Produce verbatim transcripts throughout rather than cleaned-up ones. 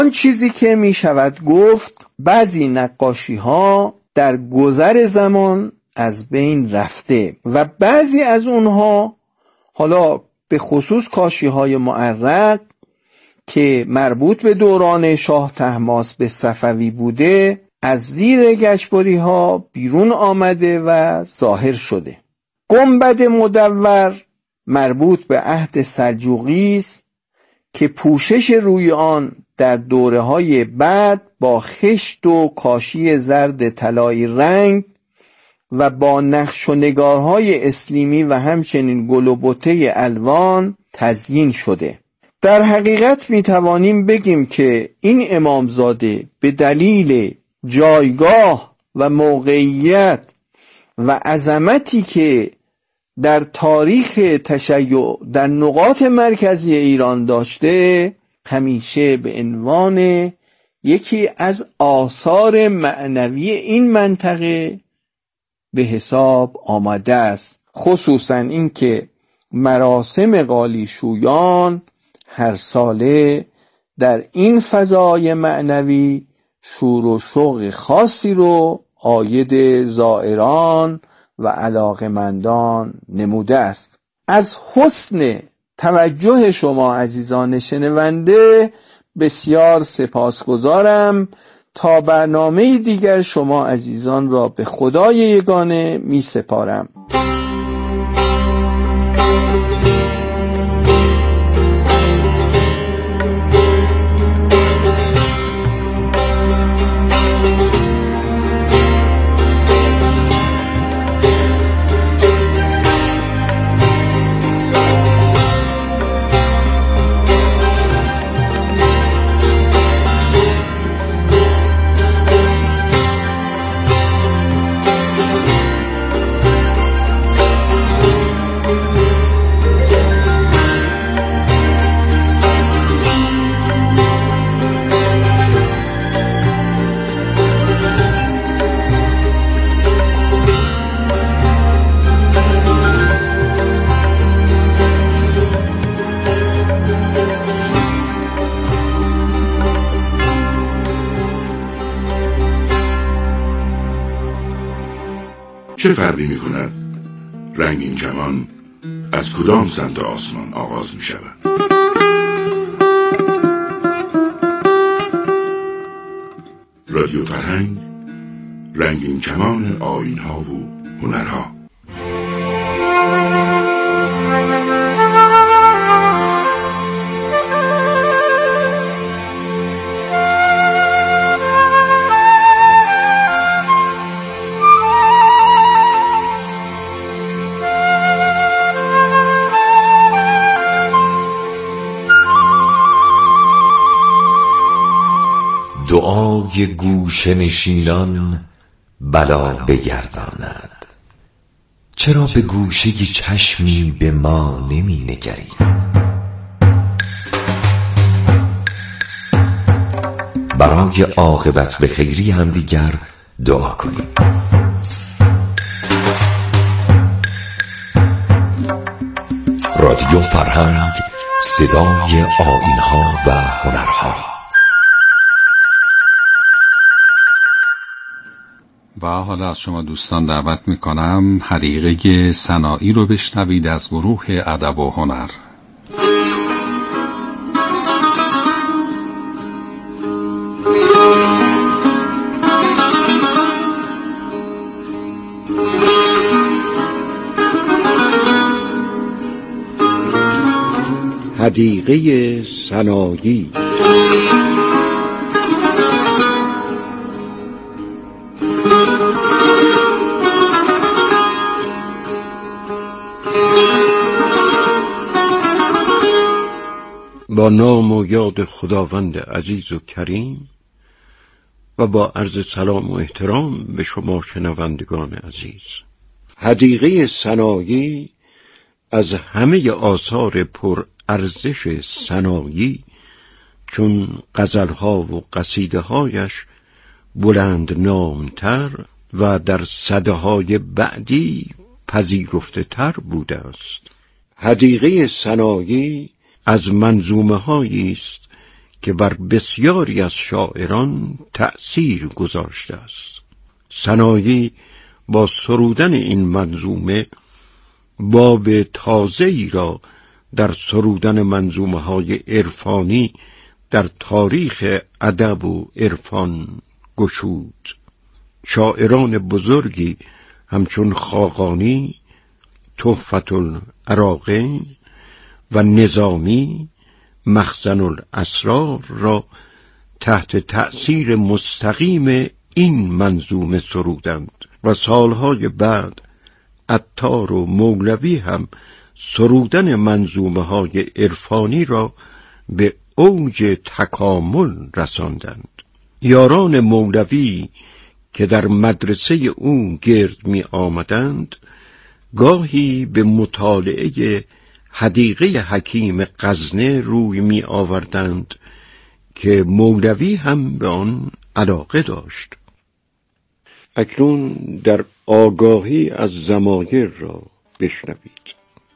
آن چیزی که می شود گفت بعضی نقاشی ها در گذر زمان از بین رفته و بعضی از اونها، حالا به خصوص کاشی های معرق که مربوط به دوران شاه طهماسب صفوی بوده، از زیر گچبری ها بیرون آمده و ظاهر شده. گنبد مدور مربوط به عهد سلجوقی است که پوشش روی آن در دوره های بعد با خشت و کاشی زرد طلایی رنگ و با نقش و نگارهای اسلیمی و همچنین گل و بته الوان تزیین شده. در حقیقت می توانیم بگیم که این امامزاده به دلیل جایگاه و موقعیت و عظمتی که در تاریخ تشیع در نقاط مرکزی ایران داشته، همیشه به عنوان یکی از آثار معنوی این منطقه به حساب آمده است. خصوصا این که مراسم قالیشویان هر ساله در این فضای معنوی شور و شوق خاصی رو عاید زائران و علاقمندان نموده است. از حسن توجه شما عزیزان شنونده بسیار سپاسگزارم. تا برنامه دیگر شما عزیزان را به خدای یگانه می سپارم. چه فرقی می کند رنگین کمان از کدام سمت آسمان آغاز می شود؟ رادیو فرهنگ، رنگین کمان آیین‌ها و هنرها. دعای گوشه نشینان بلا بگرداند، چرا به گوشه چشمی به ما نمی نگری؟ برای عاقبت به خیری هم دیگر دعا کنیم. رادیو فرهنگ، صدای آیین‌ها و هنرها. و حالا از شما دوستان دعوت میکنم حدیقه سنایی رو بشنوید از گروه ادب و هنر. حدیقه سنایی. با نام و یاد خداوند عزیز و کریم و با عرض سلام و احترام به شما شنوندگان عزیز. حدیقه سنایی از همه آثار پر ارزش سنایی چون غزلها و قصیده هایش بلند نامتر و در سده های بعدی پذیرفته تر بوده است. حدیقه سنایی از منظومه هایی است که بر بسیاری از شاعران تأثیر گذاشته است. سنایی با سرودن این منظومه باب تازه‌ای را در سرودن منظومه های عرفانی در تاریخ ادب و عرفان گشود. شاعران بزرگی همچون خاقانی، تحفة العراقین و نظامی مخزن الاسرار را تحت تأثیر مستقیم این منظومه سرودند و سالهای بعد عطار و مولوی هم سرودن منظومه های عرفانی را به اوج تکامل رساندند. یاران مولوی که در مدرسه او گرد می آمدند گاهی به مطالعه حدیقه حکیم غزنه روی می آوردند که مولوی هم به آن علاقه داشت. اکنون در آگاهی از ضمایر را بشنوید.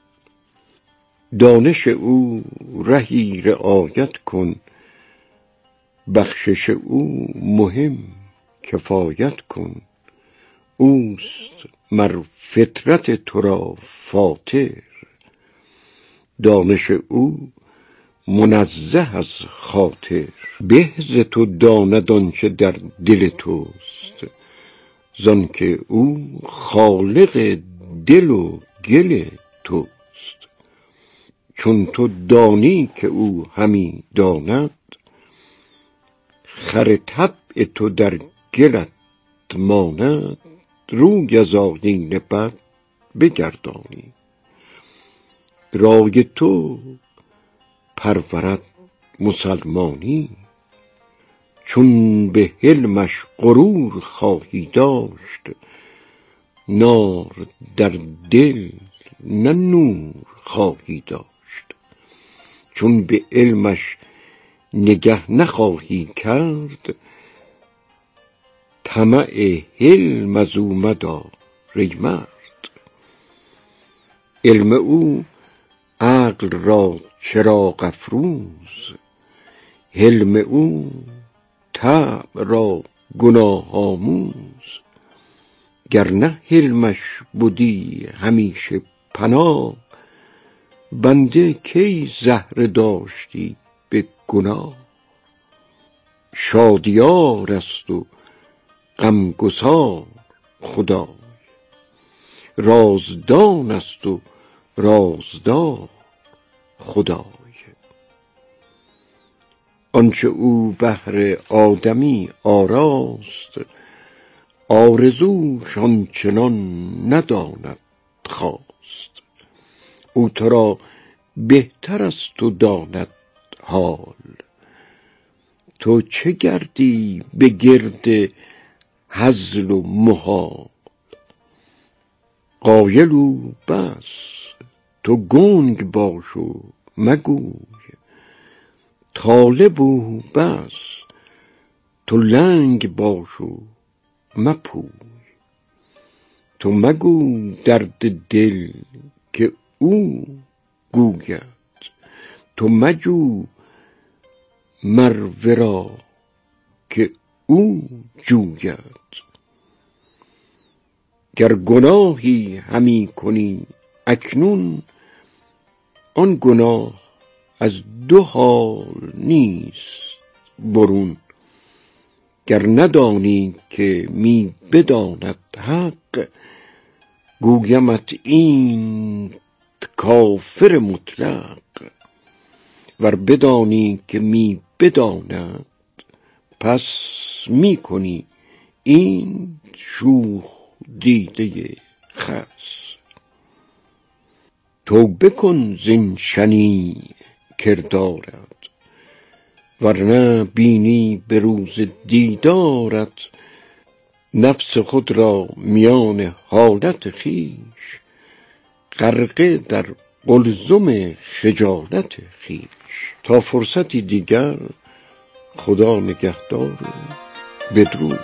دانش او رهی رعایت کن، بخشش او مهم کفایت کن. اوست مر فطرت تو را فاطر، دانش او منزه از خاطر. به ز تو داند آنچه در دل توست، زان که او خالق دل و گل توست. چون تو دانی که او همی داند، خر طبع تو در گلت ماند. روی از آیین بد بگردانی، رای تو پرورد مسلمانی. چون به حلمش غرور خواهی داشت، نار در دل نه نور خواهی داشت. چون به علمش نگه نخواهی کرد، طمع حلم از او مدار ای مرد. علم او عقل را چراغ افروز، حلم او طبع را گناه آموز. گرنه حلمش بودی همیشه پناه، بنده کی زهره داشتی به گناه. شادیار است و غمگسار خدای، رازدان است و رازدار خدای. آنچه او بهر آدمی آراست، آرزوش آنچنان نداند خواست. او تو را بهتر از تو داند حال، تو چه گردی به گرد هزل و محال. قایل او بس تو گنگ باش و مگوی، طالب او بس تو لنگ باش و مپوی. تو مگو درد دل که او گوید، تو مجو مر ورا که او جوید. گر گناهی همی کنی اکنون، آن گناه از دو حال نیست برون. گر ندانی که می بداند حق، گویمت این کافر مطلق. ور بدانی که می بداند، پس می کنی این شوخ دیده خس. توبه کن زین شنیع کردارت، ورنه بینی به روز دیدارت. نفس خود را میان حالت خویش، غرقه در قلزم خجالت خویش. تا فرصتی دیگر خدا نگهدار و بدرود.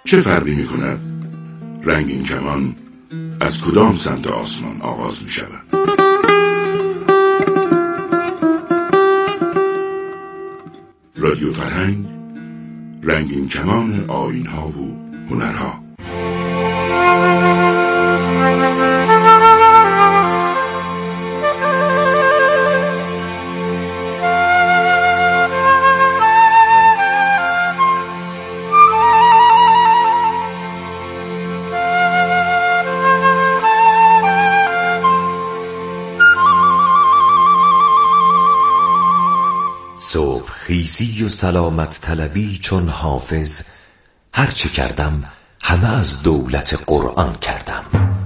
چه فرقی می کند رنگین کمان از کدام سمت آسمان آغاز می شود؟ رادیو فرهنگ، رنگین کمان آیین‌ها و هنرها. صبح خیزی و سلامت طلبی چون حافظ، هرچه کردم همه از دولت قرآن کردم.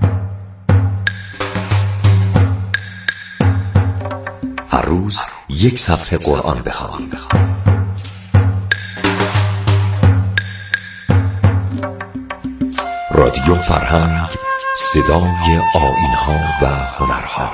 هر روز یک صفحه قرآن بخوانم. رادیو فرهنگ، صدای آیین‌ها و هنرها.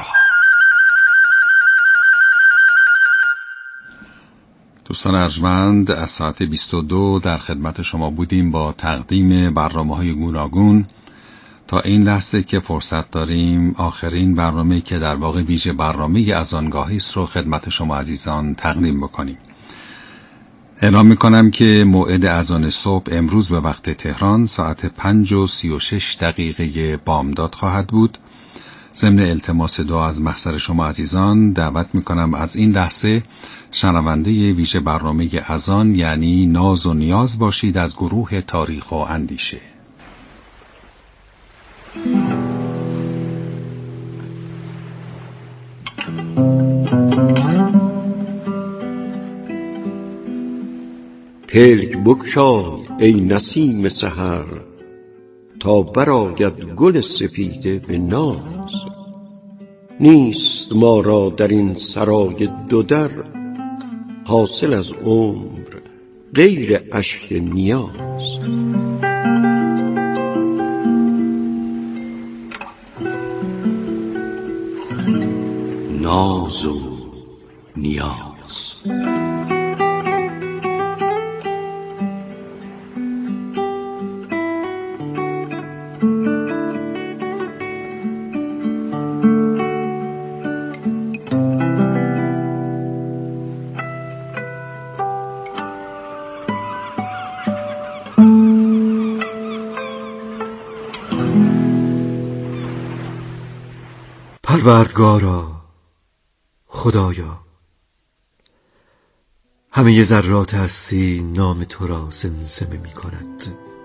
دوستان ارجمند، از ساعت بیست و دو در خدمت شما بودیم با تقدیم برنامه‌های گوناگون. تا این لحظه که فرصت داریم آخرین برنامه‌ای که در واقع ویژه برنامه اذانگاهی است رو خدمت شما عزیزان تقدیم بکنیم. اعلام می‌کنم که موعد اذان صبح امروز به وقت تهران ساعت پنج و سی و شش دقیقه بامداد خواهد بود. ضمن التماس دعا از محضر شما عزیزان دعوت می‌کنم از این لحظه شنونده ویژه برنامه اذان یعنی ناز و نیاز باشید از گروه تاریخ و اندیشه. پلک بگشای ای نسیم سحر، تا برآید گل سپیده به ناز. نیست ما را در این سرای دو در، حاصل از عمر غیر اشک نیاز. ناز و نیاز. پروردگارا، خدایا، همه ذرات هستی نام تو را زمزمه می کند.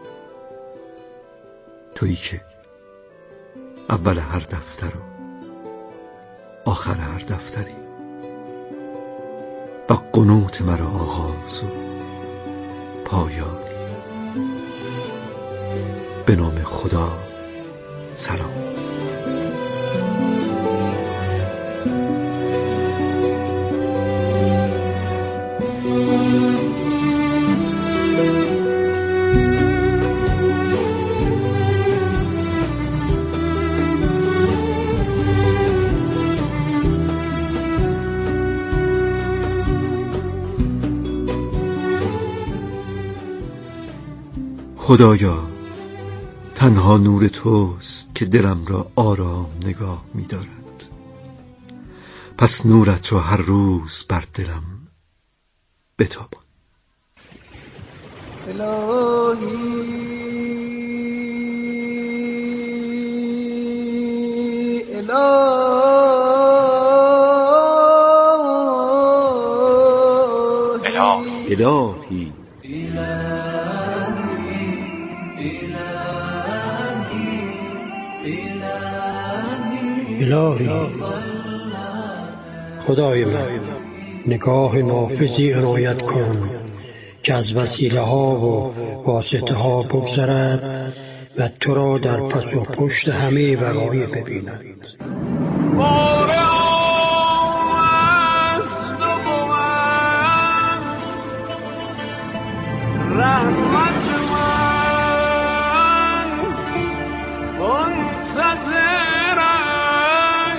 تویی که اول هر دفتر و آخر هر دفتری و قنوت مرا آغاز و پایانی. به نام خدا سلام. خدایا، تنها نور توست که دلم را آرام نگاه می دارد. پس نورت را هر روز بر دلم بتابان. الهی الهی الهی الهی خدای من، نگاه نافذی عنایت کن که از وسیله ها و واسطه ها بگذرد و تو را در پس و پشت همه وقایع ببیند. رحمت من منتظرم،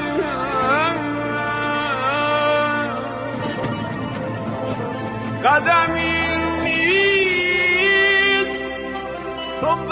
قدمی نیست تو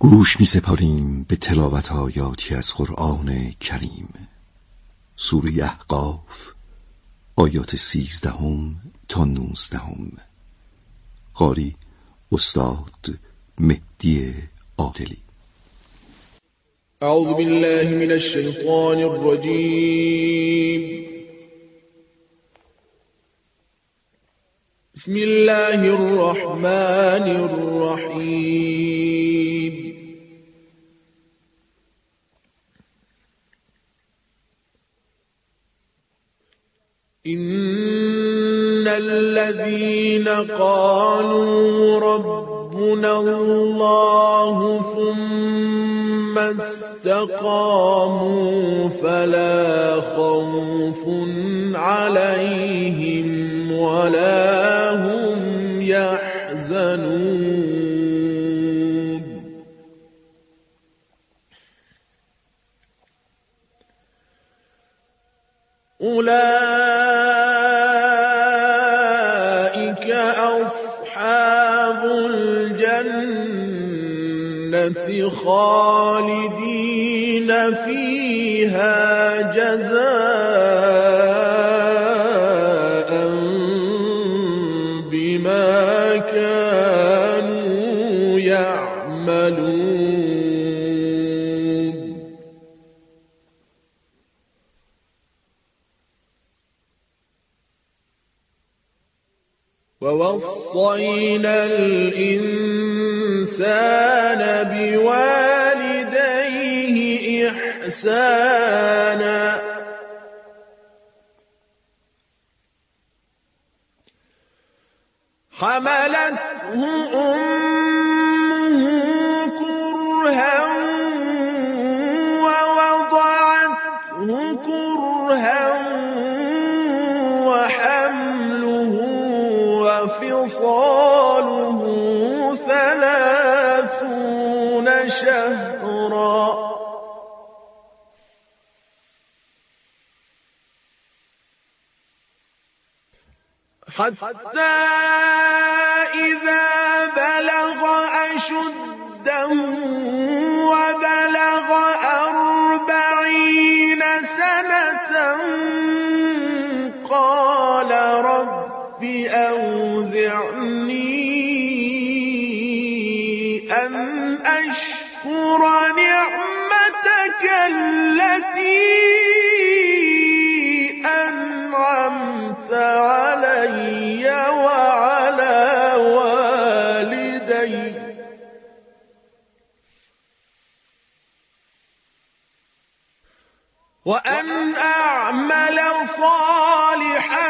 گوش می سپاریم به تلاوت آیاتی از قرآن کریم. سوره احقاف آیات سیزدهم تا نوزدهم. قاری استاد مهدی عادلی. اعوذ بالله من الشیطان الرجیم. بسم الله الرحمن الرحیم. إن الذين قالوا ربنا الله ثم استقاموا فلا خوف عليهم ولا هم يحزنون. أولئك أصحاب الجنة خالدين فيها جزاء بما كانوا يعملون. ووصينا الإنسان بوالديه إحسانا حملته أمه كرها ووضعته كرها وحمله وفصاله ثلاثون شهرا حتى إذا بلغ أشده وبلغ أربعين سنة قال رب أوزعني أن أشكر نعمتك التي أنعمت علي وعلى والدي وأن أعمل صالحا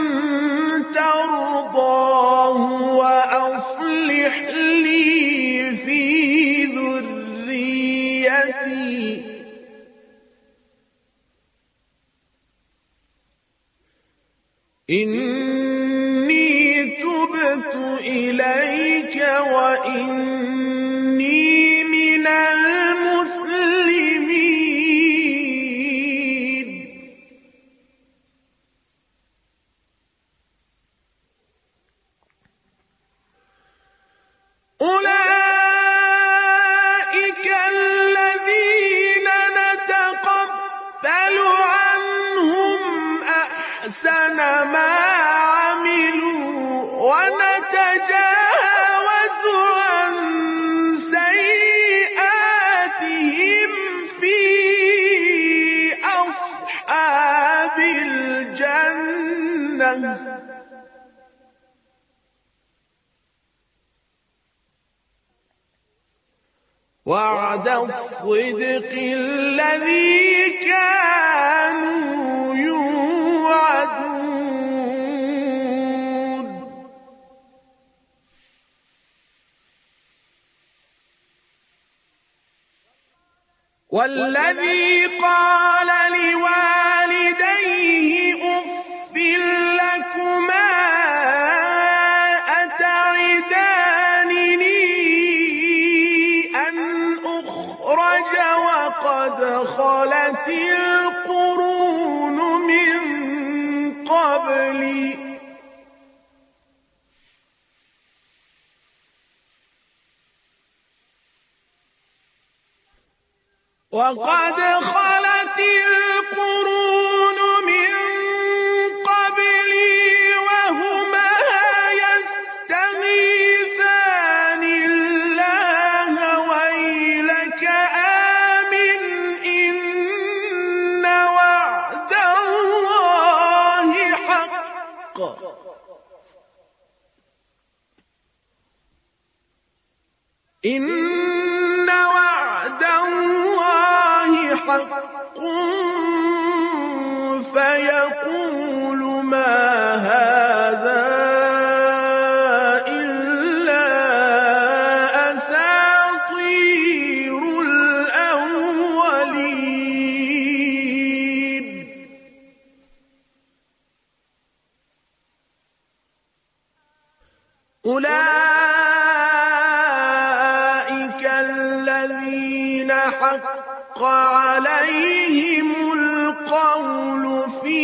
ترضاه وأصلح لي في ذريتي إني تبت إليك وإني من المسلمين. أولئك الذين نتقبل عنهم أحسن ما عملوا ونتجاوز عن سيئاتهم في أصحاب الجنة وعد الصدق الذي كانوا يوعدون. والذي قال لوالديه أف لكما أتعدانني أن أخرج وقد خلت القرون من قبلي وقد خلت القرون من قبلي وهما يستغيثان الله ويلك آمن إن وعد الله حق إن وعد الله حق فيقول ما هذا إلا أساطير الأولين أولئك الذين حق عليهم القول في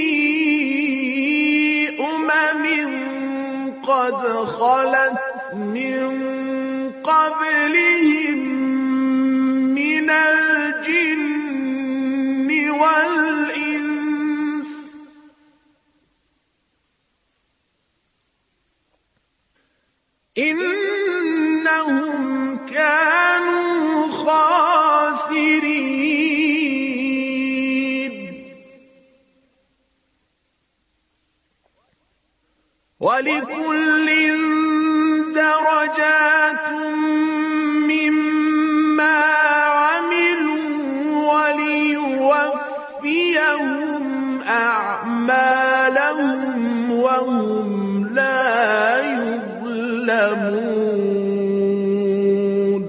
أمم قد خلت من قبلهم من الجن والإنس إنهم كانوا خاسرين ولكل درجات مما عملوا وليوفيهم أعمالهم وهم لا يظلمون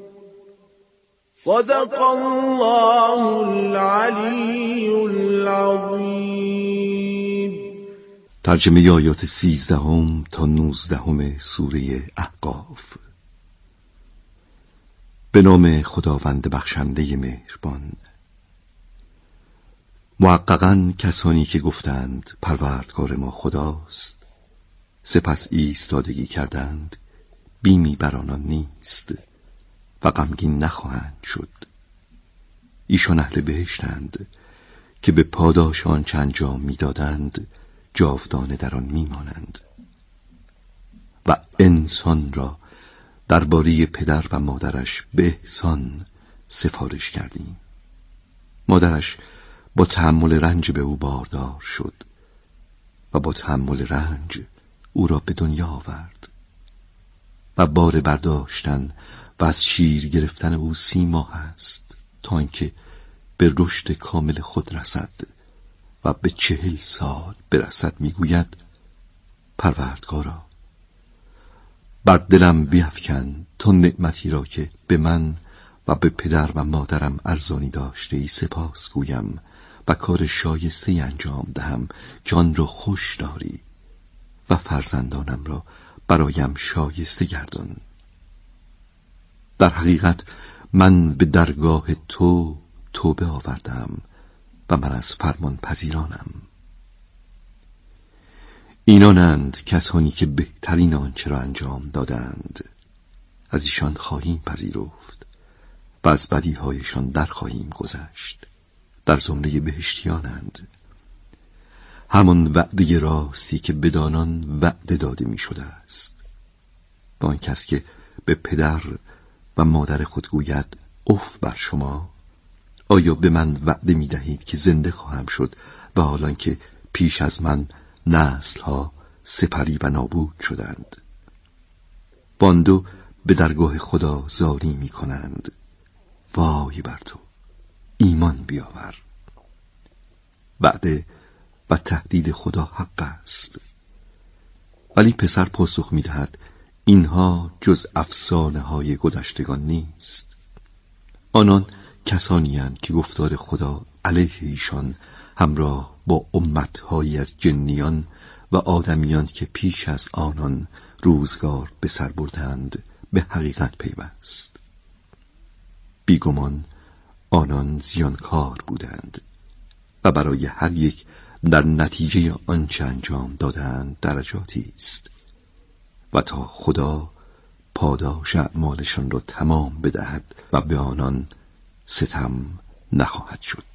صدق الله العلی العظیم. ترجمه آیات سیزدهم تا نوزدهم سوره احقاف. به نام خداوند بخشنده مهربان. محققاً کسانی که گفتند پروردگار ما خداست، سپس ایستادگی کردند، بیمی بر آنان نیست و غمگین نخواهند شد. ایشان اهل بهشتند که به پاداش آنچه انجام می‌دادند جاودانه در آن میمانند. و انسان را درباره پدر و مادرش به احسان سفارش کردیم. مادرش با تحمل رنج به او باردار شد و با تحمل رنج او را به دنیا آورد و بار برداشتن و از شیر گرفتن او سی ماه است تا اینکه به رشد کامل خود رسد و به چهل سال برسد. میگوید پروردگارا بر دلم بیفکن تا نعمتی را که به من و به پدر و مادرم ارزانی داشته ای سپاس گویم و کار شایسته انجام دهم که آن را خوش داری و فرزندانم را برایم شایسته گردان. در حقیقت من به درگاه تو توبه آوردم و من از فرمان پذیرانم. اینانند کسانی که بهترین آنچه را انجام دادند، از ایشان خواهیم پذیرفت و از بدیهایشان در خواهیم گذشت. در زمره بهشتیانند. همان وعده راستی که بدانان وعده داده می شده است. با آن کس که به پدر و مادر خود گوید اف بر شما، آیا به من وعده می دهید که زنده خواهم شد و حالان که پیش از من نسلها سپری و نابود شدند؟ باندو به درگاه خدا زاری می کنند وای بر تو، ایمان بیاور. وعده و تهدید خدا حق است. ولی پسر پاسخ می دهد اینها جز افسانه های گذشتگان نیست. آنان کسانی اند که گفتار خدا علیه ایشان همراه با امتهایی از جنیان و آدمیان که پیش از آنان روزگار به سر بردند به حقیقت پیوست. بیگمان آنان زیانکار بودند و برای هر یک در نتیجه آنچه انجام دادند درجاتی است و تا خدا پاداش اعمالشان را تمام بدهد و به آنان ستم نخواهد شد.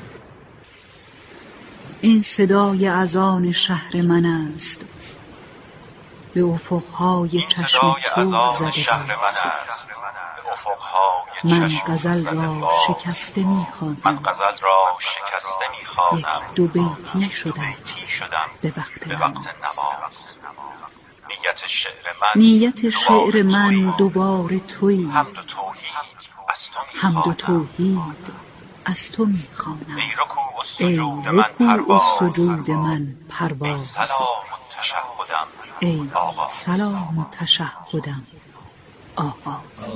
این صدای اذان شهر من است، به افقهای چشم تو زده باز. من غزل را شکسته می‌خوانم، یک دو بیتی شدم به وقت نماز. نیت شعر من دوباره تویی، حمد و توحید از تو می‌خوانم. ای رکوع و سجود من پرواز، ای سلام و تشهدم آغاز.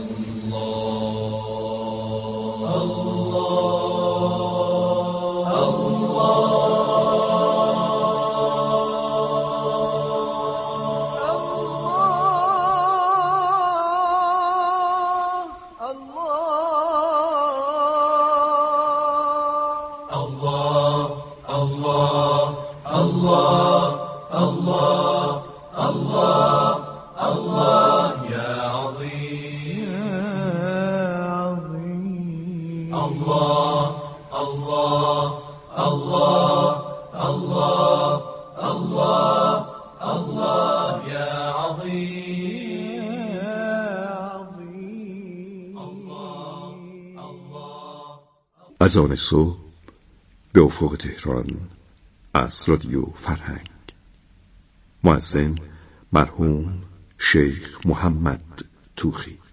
اذان صبح به افق تهران از رادیو فرهنگ. مؤذن مرحوم شیخ محمد توخی.